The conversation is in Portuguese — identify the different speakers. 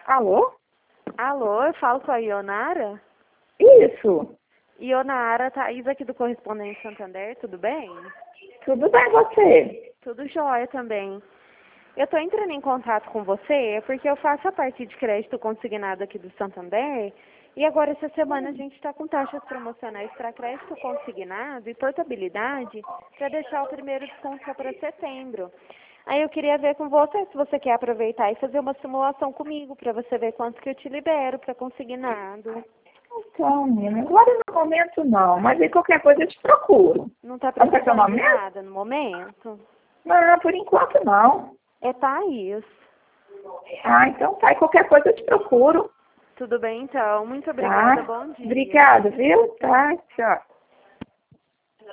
Speaker 1: Alô?
Speaker 2: Alô, eu falo com a Ionara?
Speaker 1: Isso.
Speaker 2: Ionara, Thaís aqui do Correspondente Santander, tudo bem?
Speaker 1: Tudo bem você?
Speaker 2: Tudo jóia também. Eu estou entrando em contato com você porque eu faço a parte de crédito consignado aqui do Santander e agora essa semana a gente está com taxas promocionais para crédito consignado e portabilidade para deixar o primeiro desconto só para setembro. Aí eu queria ver com você se você quer aproveitar e fazer uma simulação comigo para você ver quanto que eu te libero para consignado.
Speaker 1: Então, menina, agora no momento não, mas aí qualquer coisa eu te procuro.
Speaker 2: Não está
Speaker 1: Qual que é seu
Speaker 2: precisando
Speaker 1: nome
Speaker 2: de
Speaker 1: mesmo?
Speaker 2: nada no momento?
Speaker 1: Não, por enquanto não.
Speaker 2: É Thaís.
Speaker 1: Ah, então tá, e qualquer coisa eu te procuro.
Speaker 2: Tudo bem então? Muito obrigada,
Speaker 1: Tá?
Speaker 2: bom dia.
Speaker 1: Obrigada, viu? Tá, tchau.